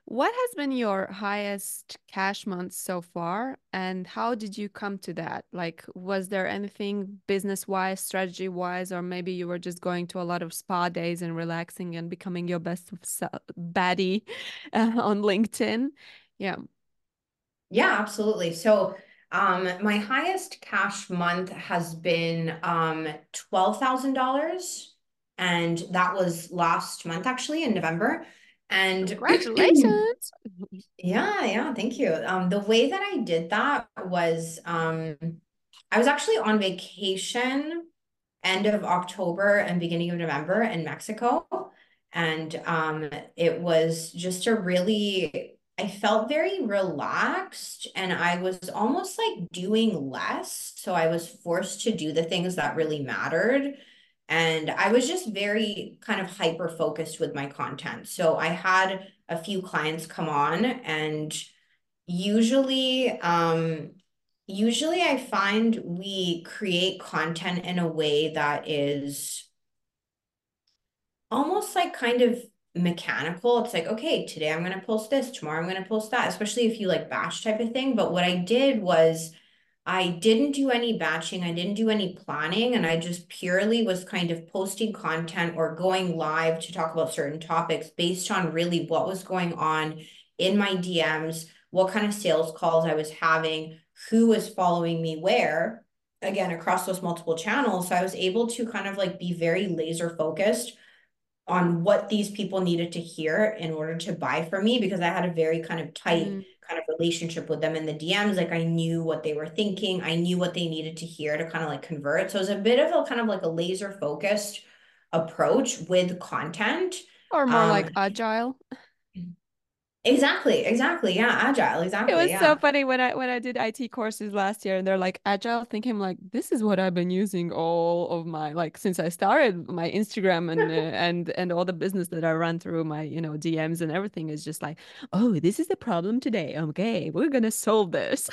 What has been your highest cash month so far, and how did you come to that? Like, was there anything business-wise, strategy-wise, or maybe you were just going to a lot of spa days and relaxing and becoming your best se- baddie uh, on LinkedIn? Yeah. Yeah, absolutely. So, um, my highest cash month has been um twelve thousand dollars and that was last month actually in November. And Congratulations. yeah, yeah, thank you. Um, the way that I did that was um I was actually on vacation end of October and beginning of November in Mexico. And um, it was just a really, I felt very relaxed and I was almost like doing less. So I was forced to do the things that really mattered. And I was just very kind of hyper focused with my content. So I had a few clients come on and usually, um, usually I find we create content in a way that is almost like kind of mechanical. It's like, okay, today I'm going to post this, tomorrow I'm going to post that, especially if you like batch type of thing. But what I did was I didn't do any batching, I didn't do any planning, and I just purely was kind of posting content or going live to talk about certain topics based on really what was going on in my D Ms, what kind of sales calls I was having, who was following me where, again, across those multiple channels. So I was able to kind of like be very laser focused on what these people needed to hear in order to buy from me because I had a very kind of tight Mm. kind of relationship with them in the D Ms. Like I knew what they were thinking, I knew what they needed to hear to kind of like convert. So it was a bit of a kind of like a laser focused approach with content. Or more Um, like agile. exactly, exactly. Yeah, agile, It exactly. was so Yeah. funny when I when I did I T courses last year and they're like agile thinking I'm like this is what I've been using all of my like since I started my Instagram and uh, and and all the business that I run through my you know D Ms and everything is just like, oh, this is the problem today, okay, we're gonna solve this.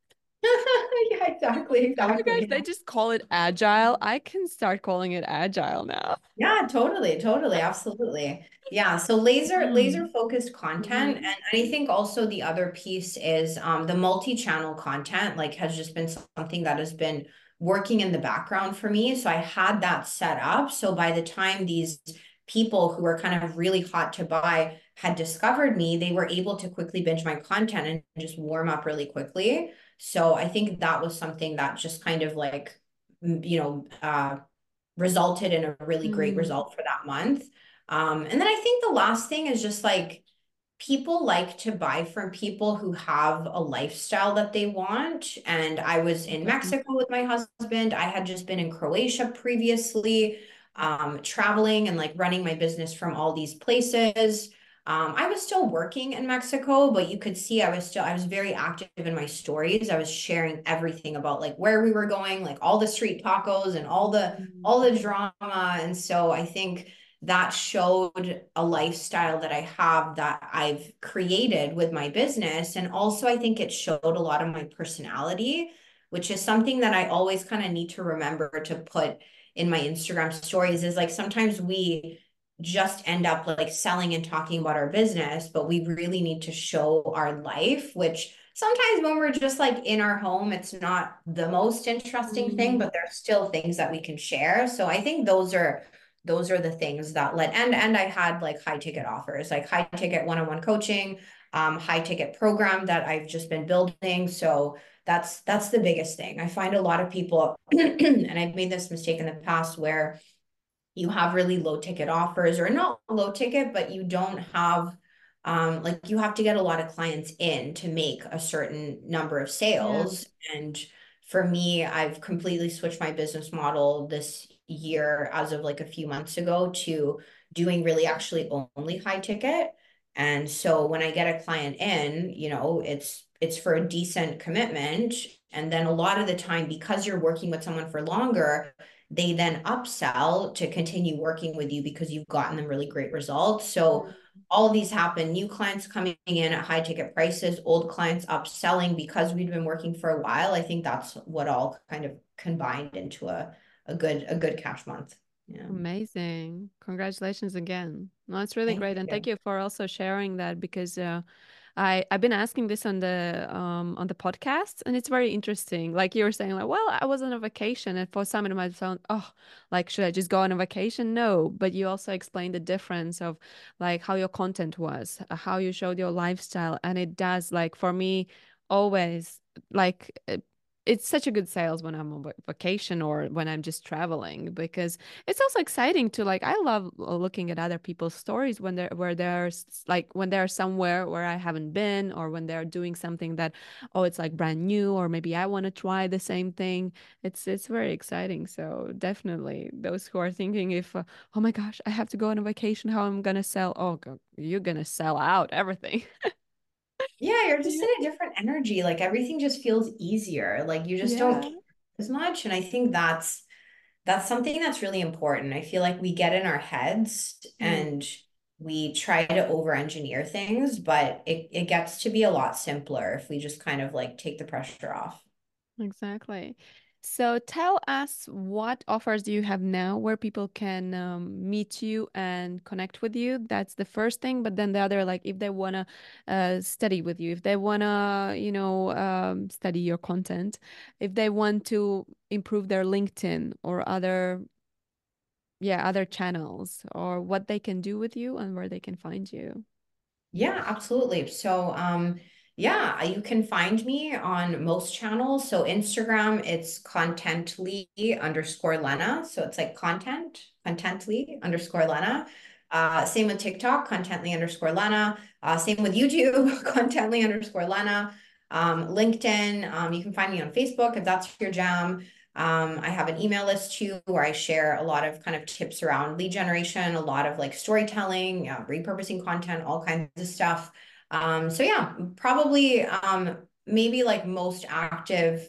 Yeah, exactly, Oh my gosh, exactly. they just call it agile. I can start calling it agile now. Yeah, totally, totally, absolutely. Yeah, so laser laser Mm. focused content, and Mhm. I think also the other piece is um, the multi-channel content, like has just been something that has been working in the background for me. So I had that set up. So by the time these people who were kind of really hot to buy had discovered me, they were able to quickly binge my content and just warm up really quickly. So I think that was something that just kind of like, you know, uh, resulted in a really great Mm. result for that month. Um, and then I think the last thing is just like people like to buy from people who have a lifestyle that they want. And I was in Definitely. Mexico with my husband. I had just been in Croatia previously, um, traveling and like running my business from all these places. Um, I was still working in Mexico, but you could see I was still, I was very active in my stories. I was sharing everything about like where we were going, like all the street tacos and all the all the Mm. drama. And so I think that showed a lifestyle that I have that I've created with my business. And also, I think it showed a lot of my personality, which is something that I always kind of need to remember to put in my Instagram stories is like sometimes we just end up like selling and talking about our business, but we really need to show our life, which sometimes when we're just like in our home, it's not the most interesting thing, Mm. but there's still things that we can share. So I think those are those are the things that led and and I had like high ticket offers, like high ticket one-on-one coaching, um, high ticket program that I've just been building. So that's that's the biggest thing. I find a lot of people, and I've made this mistake in the past where you have really low ticket offers or not low ticket, but you don't have um, like you have to get a lot of clients in to make a certain number of Yeah. sales. And for me, I've completely switched my business model this year as of like a few months ago to doing really actually only high ticket. And so when I get a client in, you know, it's it's for a decent commitment. And then a lot of the time, because you're working with someone for longer, they then upsell to continue working with you because you've gotten them really great results. So Mm. all of these happen, new clients coming in at high ticket prices, old clients upselling because we've been working for a while. I think that's what all kind of combined into a, a good a good cash month. Yeah. Amazing. Congratulations again. No, it's really Thank great. And thank you. you for also sharing that because uh, I I've been asking this on the um on the podcast and it's very interesting. Like you were saying, like, well, I was on a vacation and for some it might sound, oh, like should I just go on a vacation? No. But you also explained the difference of like how your content was, uh, how you showed your lifestyle. And it does like for me always like uh, it's such a good sales when I'm on va- vacation or when I'm just traveling because it's also exciting to like I love uh, looking at other people's stories when they're where there's like when they're somewhere where I haven't been or when they're doing something that oh it's like brand new or maybe I want to try the same thing. It's it's very exciting. So definitely those who are thinking if uh, oh my gosh, I have to go on a vacation, how I'm gonna sell? Oh, go- you're gonna sell out everything. Yeah, you're just Yeah. in a different energy. Like everything just feels easier. Like you just don't Yeah. care as much. And I think that's that's something that's really important. I feel like we get in our heads Mm. and we try to over engineer things, but it, it gets to be a lot simpler if we just kind of like take the pressure off. Exactly. So tell us what offers do you have now where people can um, meet you and connect with you? That's the first thing. But then the other, like if they want to uh, study with you, if they want to, you know, um, study your content, if they want to improve their LinkedIn or other, yeah, other channels or what they can do with you and where they can find you. Yeah, absolutely. So, um, yeah, you can find me on most channels. So Instagram, it's contently underscore Lena. So it's like content, contently underscore Lena. Uh, same with TikTok, contently underscore Lena. Uh, same with YouTube, contently underscore Lena. Um, LinkedIn, um, you can find me on Facebook if that's your jam. Um, I have an email list too where I share a lot of kind of tips around lead generation, a lot of like storytelling, uh, repurposing content, all kinds of stuff. Um, so yeah, probably um, maybe like most active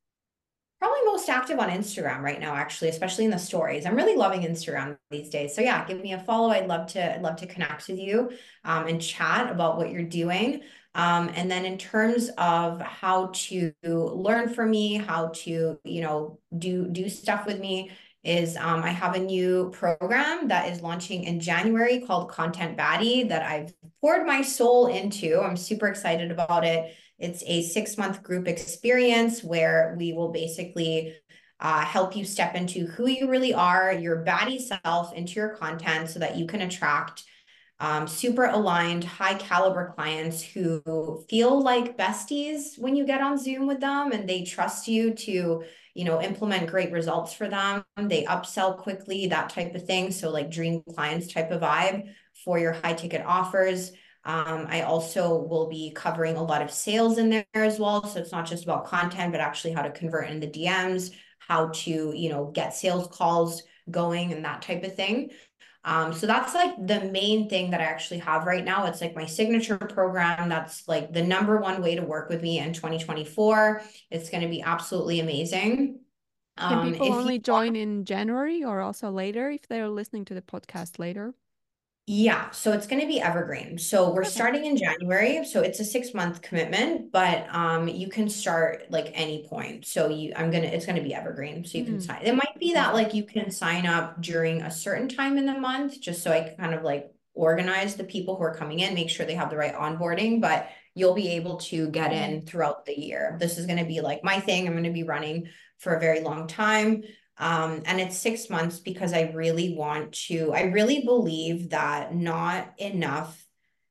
Probably most active on Instagram right now, actually, especially in the stories. I'm really loving Instagram these days. So yeah, give me a follow. I'd love to, I'd love to connect with you um, and chat about what you're doing. Um, and then in terms of how to learn from me, how to, you know, do do stuff with me, is um, I have a new program that is launching in January called Content Baddie that I've poured my soul into. I'm super excited about it. It's a six month group experience where we will basically uh, help you step into who you really are, your baddie self, into your content so that you can attract um, super aligned, high caliber clients who feel like besties when you get on Zoom with them and they trust you to, you know, implement great results for them. They upsell quickly, that type of thing. So, like dream clients type of vibe for your high ticket offers. Um, I also will be covering a lot of sales in there as well. So it's not just about content, but actually how to convert in the D Ms, how to, you know, get sales calls going and that type of thing. Um, so that's like the main thing that I actually have right now. It's like my signature program. That's like the number one way to work with me in twenty twenty-four. It's going to be absolutely amazing. Can Um, people if you only join in January or also later if they're listening to the podcast later? Yeah, so it's going to be evergreen. So we're Okay. starting in January, so it's a six month commitment, but um you can start like any point. So you I'm gonna it's gonna be evergreen. So you can Mm, sign. It might be that amazing. like you can sign up during a certain time in the month, just so I can kind of like organize the people who are coming in, make sure they have the right onboarding, but you'll be able to get Mm. in throughout the year. This is going to be like my thing. I'm going to be running for a very long time. Um, and it's six months because I really want to, I really believe that not enough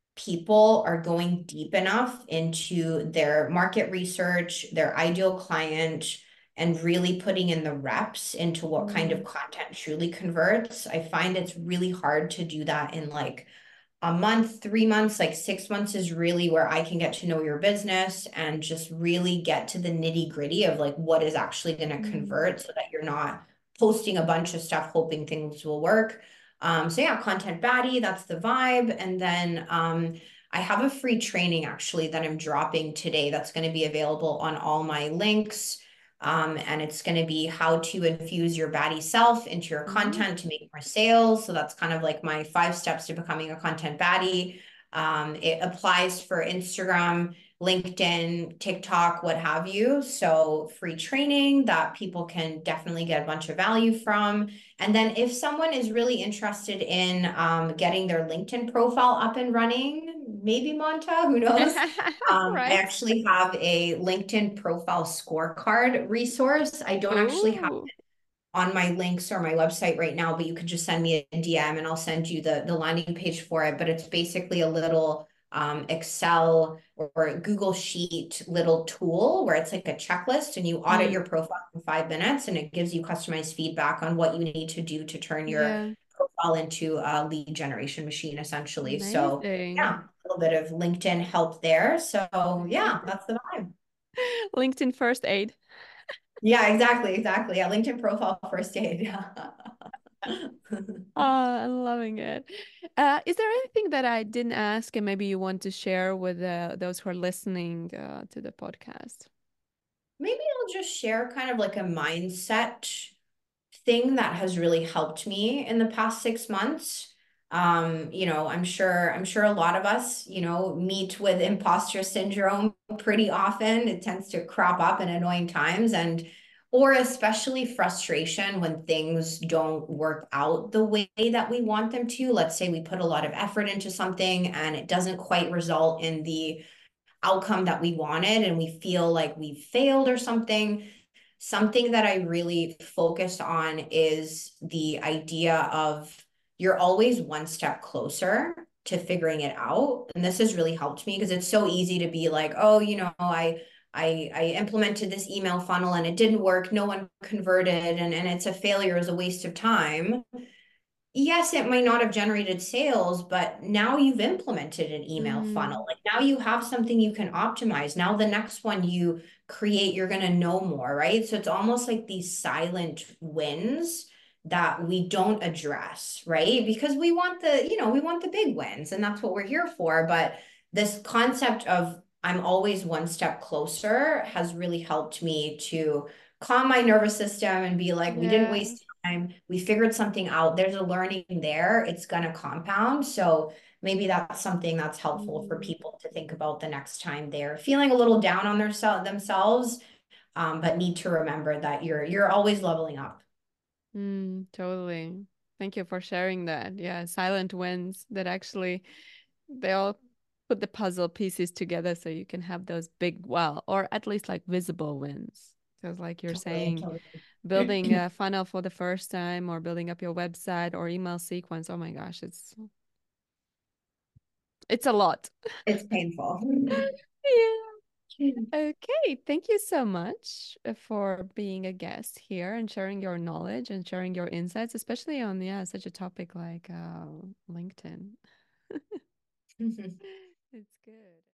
people are going deep enough into their market research, their ideal client, and really putting in the reps into what kind of Mm. content truly converts. I find it's really hard to do that in like a month, three months, like six months is really where I can get to know your business and just really get to the nitty gritty of like what is actually going to Mm. convert so that you're not posting a bunch of stuff hoping things will work. Um, so yeah, content baddie, that's the vibe. And then um, I have a free training actually that I'm dropping today that's going to be available on all my links. Um, and it's going to be how to infuse your baddie self into your Mm. content to make more sales. So that's kind of like my five steps to becoming a content baddie. Um, it applies for Instagram, LinkedIn, TikTok, what have you. So free training that people can definitely get a bunch of value from. And then if someone is really interested in um, getting their LinkedIn profile up and running, maybe Monta, who knows? Um, I Right. actually have a LinkedIn profile scorecard resource. I don't actually have Oh, on my links or my website right now, but you could just send me a D M and I'll send you the, the landing page for it. But it's basically a little um, Excel or, or Google Sheet little tool where it's like a checklist and you audit mm, your profile in five minutes and it gives you customized feedback on what you need to do to turn your yeah. profile into a lead generation machine, essentially. So Amazing. yeah, a little bit of LinkedIn help there. So yeah, that's the vibe. LinkedIn first aid. Yeah, exactly, exactly. Yeah, LinkedIn profile first aid. Oh, I'm loving it. Uh, is there anything that I didn't ask and maybe you want to share with uh, those who are listening uh, to the podcast? Maybe I'll just share kind of like a mindset thing that has really helped me in the past six months. Um, you know, I'm sure I'm sure a lot of us, you know, meet with imposter syndrome pretty often. It tends to crop up in annoying times and or especially frustration when things don't work out the way that we want them to. Let's say we put a lot of effort into something and it doesn't quite result in the outcome that we wanted and we feel like we failed or something. Something that I really focus on is the idea of you're always one step closer to figuring it out. And this has really helped me because it's so easy to be like, oh, you know, I I I implemented this email funnel and it didn't work. No one converted and, and it's a failure, it's a waste of time. Yes, it might not have generated sales, but now you've implemented an email funnel. Mm, Like now you have something you can optimize. Now the next one you create, you're going to know more, right? So it's almost like these silent wins that we don't address, right? Because we want the, you know, we want the big wins and that's what we're here for. But this concept of I'm always one step closer has really helped me to calm my nervous system and be like, we didn't yeah. waste time. We figured something out. There's a learning there. It's going to compound. So maybe that's something that's helpful for Mm, people to think about the next time they're feeling a little down on their themselves, um, but need to remember that you're you're always leveling up. mm, totally. Thank you for sharing that. Yeah, silent wins that actually they all put the puzzle pieces together so you can have those big, well, or at least like visible wins. Because like you're Totally, saying, totally. building a funnel for the first time or building up your website or email sequence, oh my gosh, it's it's a lot. It's painful. Yeah. Okay, thank you so much uh, for being a guest here and sharing your knowledge and sharing your insights, especially on yeah, such a topic like uh, LinkedIn.